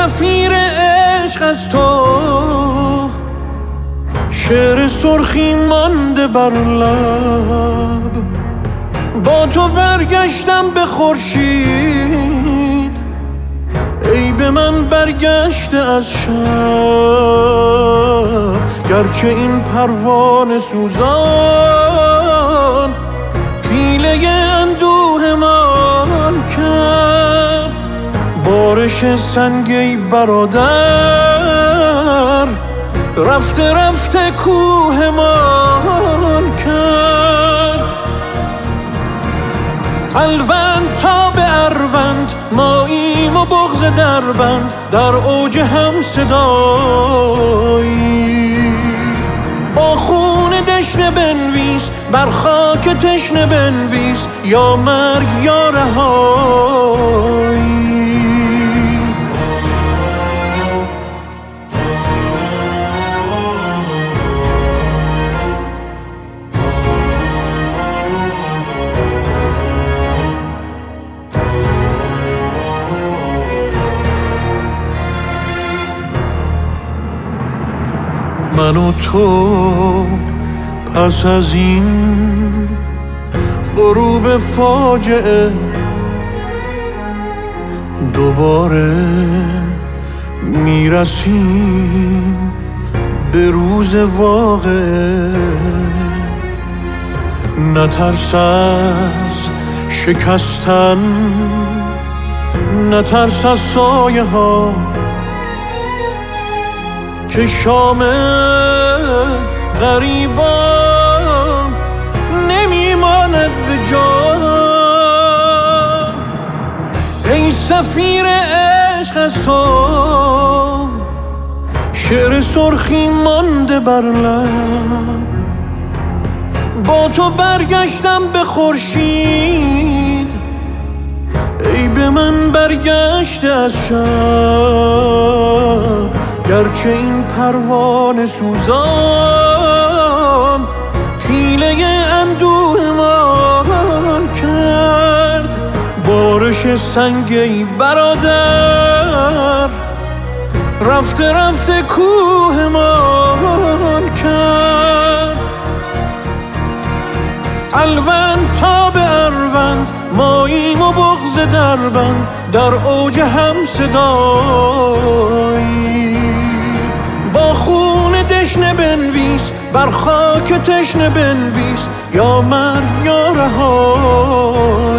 سفیر عشق از تو، شعر سرخی مانده بر لب. با تو برگشتم به خورشید، ای به من برگشته از شب. گرچه این پروانه سوزان پیله اندوه من کرد، بارش سنگی برادر رفته رفته کوه من کرد. الوند تا به اروند ماییم و بغض دربند، در اوج هم صدایی. با خون دشنه بنویس، بر خاک تشنه بنویس، یا مرگ یا رهایی. من و تو پس از این غروب فاجعه دوباره میرسیم به روز واقعه. نترس از شکستن، نترس از سایه ها که شام غریبان نمیماند به جا. ای سفیر عشق از تو، شعر سرخی مانده بر لب. با تو برگشتم به خورشید، ای به من برگشته از شب. گرچه این پروانه سوزان پیله اندوه من کرد، بارش سنگی برادر رفته رفته کوه من کرد. الوند تا به اروند ماییم و بغض دربند، در اوج هم صدایی. با خون دشنه بنویس، بر خاک تشنه بنویس، یا مرگ یا رهایی.